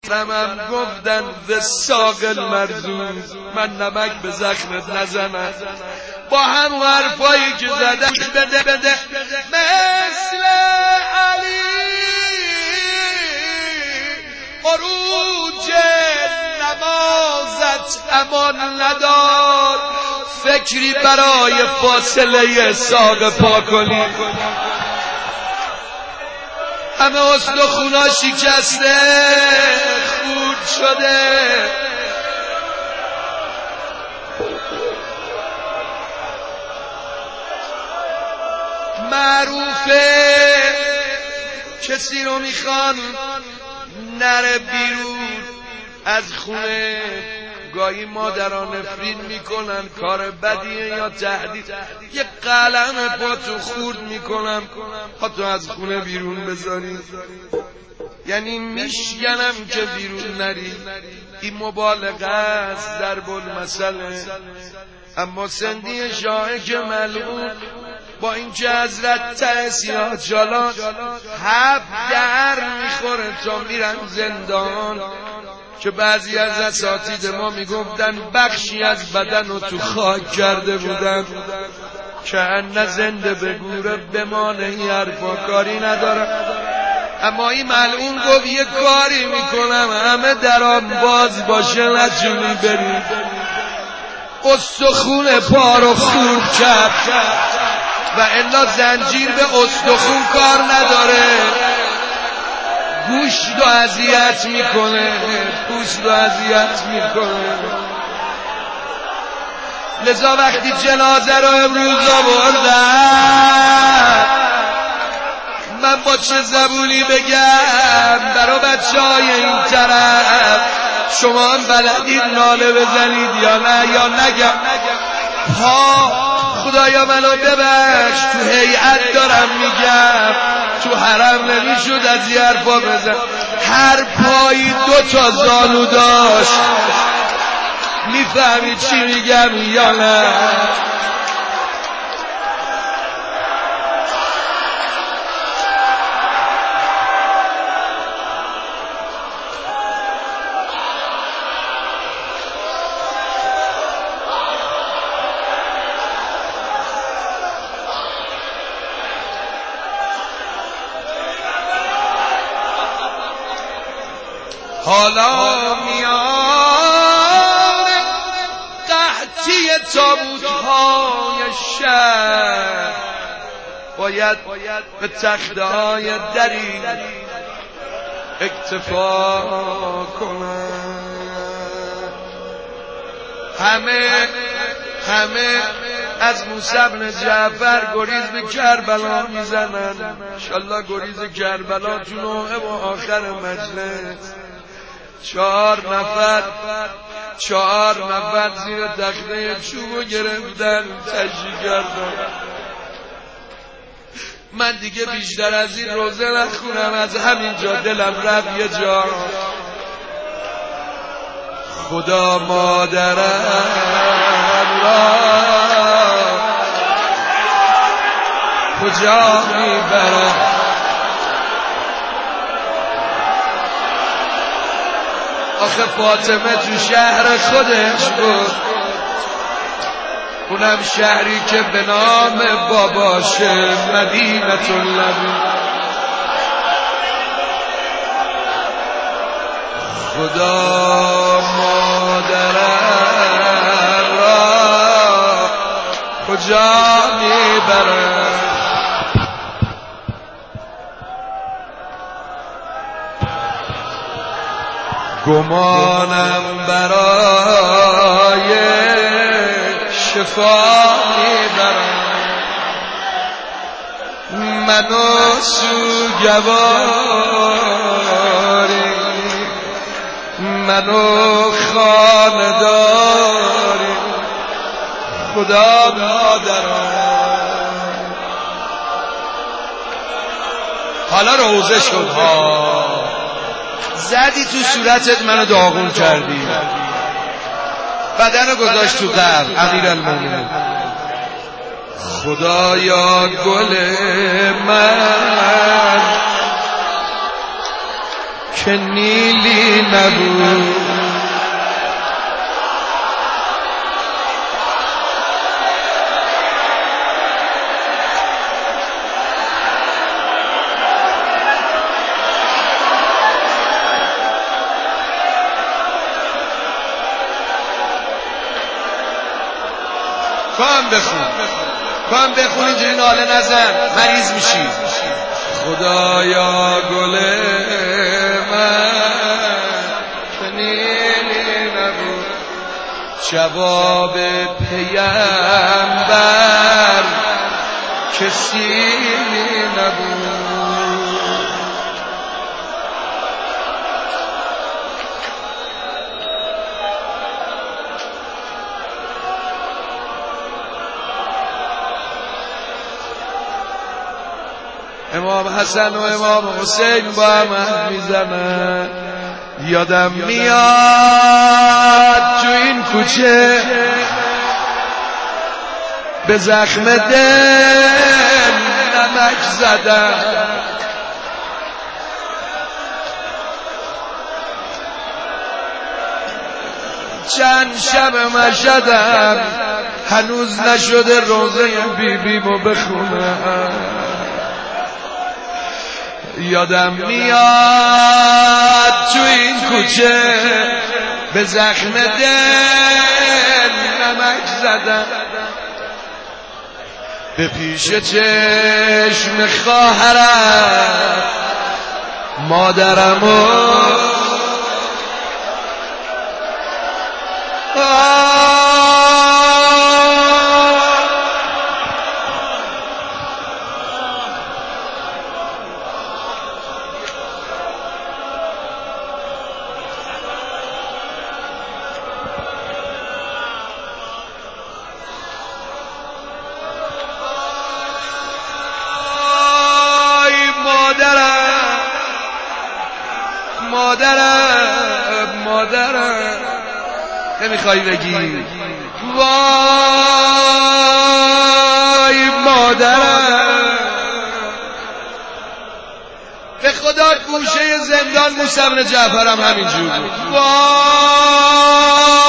زمم گفتن به ساق المرزوز من نمک به زخمت نزنم، با هم حرفایی که زدن بده مثل علی عروج نمازت امان نداد، فکری برای فاصله ساق پا کنی. همه استخونا شکسته خورد شده، معروفه کسی رو میخوان نره بیرون از خونه، گاهی مادران نفرین میکنن کار بدیه یا تهدید، یه قلم با تو خورد میکنم با تو از خونه بیرون بذاری، یعنی میشکنم که بیرون نری. این مبالغه است در المثل. اما سندی شاه که ملعون با این که حضرت ته سیاه جلال 7 در میخوره تا میرن زندان، که بعضی از اساتید ما میگفتن بخشی از بدن رو تو خاک کرده بودن که ان زنده به گوره بمانه، این حرفا کاری نداره. اما این ملعون گفت یه کاری میکنم همه درام باز باشه نتونی بری، استخون پا رو خورد کرد و الا زنجیر به استخون کار نداره، گوشت رو اذیت میکنه، پوست رو اذیت میکنه. لذا وقتی جنازه رو امروز آوردن، من با چه زبونی بگم برای بچهای این طرف؟ شما هم بلدید ناله بزنید یا نه یا نگم؟ خدایا منو ببخش، تو هیئت دارم میگم، تو حرم نمیشد از یه حرفا بزن. هر پایی 2 تا زانو داشت، میفهمید چی میگم یا نه؟ حالا میان قحطی تابوت‌های شهر باید به تخته‌های دری اکتفا کنند. همه از موسی بن جعفر گریز به کربلا میزنن. انشالله گریز کربلا تو نوعه و آخر مجلس 4 نفر زیر تخته چوبو گرفتن تشریح کردن. من دیگه بیشتر از این روزه نخونم، از همینجا دلم رفت یه جا. خدا مادرم را کجا میبرم؟ آخه فاطمه تو شهر خودش بود، اونم شهری که به نام باباشه مدینة النبی. خدا مادرم را کجا میبرم؟ گمانم برای شفا میبرم، منو سوگواری، منو خانداری. خدا مادرم. حالا روزه شد ها، زدی تو صورتت منو داغون کردی، بدن گذاشت تو قبر. امیرالمومنین خدایا گل من که نیلی نبود. تو هم بخون اینجوری ناله نزن، مریض میشی. خدایا گل من که نیلی نبود، جواب پیامبر که سیلی نبود. امام حسن و امام حسین با هم میزنن. یادم میاد تو این کوچه به زخم دل نمک زدم، چند شب مشهدم هنوز نشده روزه بیبیمو بخونم. یادم میاد تو این کوچه به زخم دل نمک زدم، به پیش چشم خواهرم مادرمو مادرم نمیخوای بگی وای مادرم؟ به خدا گوشه زندان موسی بن جعفرم همینجور بود. وای